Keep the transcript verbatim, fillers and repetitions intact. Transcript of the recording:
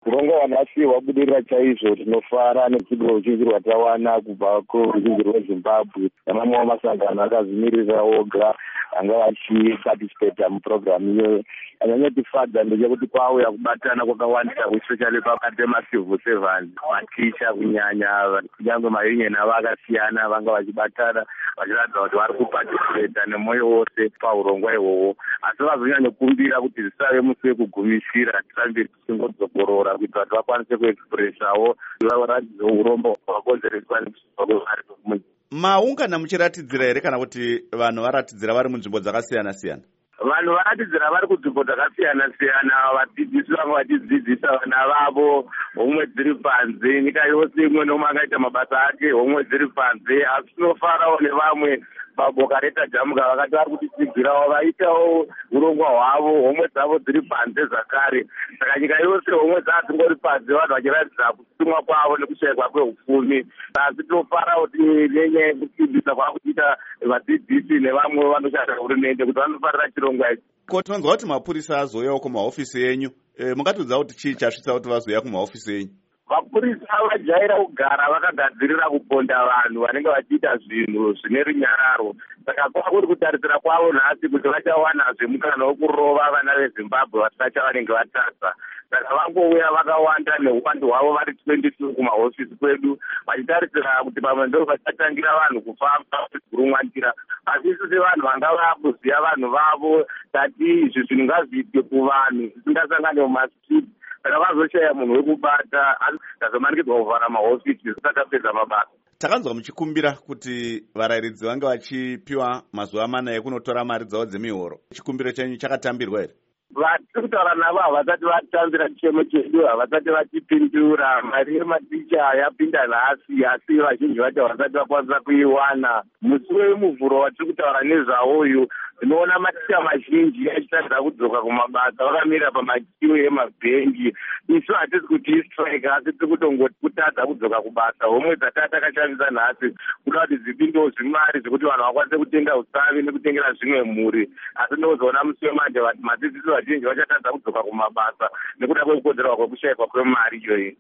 urongwa hwanhasi hwabudirira chaizvo. Tinofara neruzivo ruzhinji rwatawana kubva kuruzhinji rwezimbabwe nemamwewo masangano akazvimirira oga anga vachiparticipata mupurogiramu iyoyo. Anyanyotifadza ndechekuti kwauya kubatana kwakawandisa especially pakati pemacivil servants, maticha kunyanya, kunyange maunion avo akasiyana vanga vachibatana vachiratidza kuti vari kuparticipata nemwoyo wose paurongwa ihwohwo. Asi vazonyanyokumbira kuti zvisave musi wekugumisira, tisambe tichingodzokorora kuitira kuti vakwanise kuexpressawo varatidze urombo hwakonzereswa nekusuka kwevari munyika. Maungana muchiratidzira here kana kuti vanhu varatidzira vari munzvimbo dzakasiyana siyana? Vanhu varatidzira vari kunzvimbo dzakasiyana siyana, vadzidzisi vamwe vachidzidzisa vana vavo, homwe dziri panze, nyika yose imwe nomwe akaita mabasa ake, homwe dziri panze. Asi tinofarawo nevamwe paboka retajamuka vakati vari kutitsidzirawo vaitawo urongwa hwavo, homwe dzavo dziri panze zvakare. Saka nyika yose homwe dzadzingori panze, vanhu vachiratidza kutumwa kwavo nekushayikwa kwehupfumi. Asi tinofarawo nenyaya yekusimbisa kwakuita vadzidzisi nevamwe vanoshanda hurumende kuti vanofarira chirongwa ichi. Ko tinonzwa kuti mapurisa azouyawo kumahofisi enyu. E, mungatiudza kuti chii chasvitsa kuti vazouya kumahofisi enyu? Mapurisa vajaira kugara vakagadzirira kuponda vanhu vanenge vachiita zvinhu zvine runyararo. Saka kwakuri kutarisira kwavo nhasi kuti vachawanazve mukana wekurova vana veZimbabwe vasati vanenge vatadza. Saka vangouya vakawanda neuwandu hwavo vari twenty-two kumahofisi kwedu, vachitarisira kuti pamwe ndo vachatangira vanhu kufamba kurumwandira. Asi isu sevanhu vanga vakuziva vanhu vavo tati izvi zvinhu ngazviitwe kuvanhu zvisingasangane mumastreet. Saka vazoshaya munhu wekubata, ndazomanikidzwa kuvhara mahofisi zvisati apedza mabasa. Takanzwa muchikumbira kuti varayiridzi vange vachipiwa mazuva mana ekunotora mari dzavo dzemihoro. Chikumbiro chenyu chakatambirwa here? Vatiri kutaura navo havasati vatambira chichemo chedu, havasati vatipindura. Mari yematicha yapinda nhasi, asi vazhinji vacho havasati vakwanisa kuiwana. Musi wemuvhuro watiri kutaura nezvawo uyu, tinoona maticha mazhinji achitadza kudzoka kumabasa vakamira pamakiu emabhengi. Isu hatisi kuti istrike, asi tiri kutongoti kutadza kudzoka kubasa. Homwe dzatata takashandisa nhasi kuda kuti dzipindewo zvimari zvekuti vanhu vakwanise kutenga usavi nekutengera zvimwe mhuri. Asi ndinozoona musi wemanje madzidzisi vazhinji vachatadza kudzoka kumabasa nekuda kwekukodzerwa kwekushayikwa kwemari iyoyi.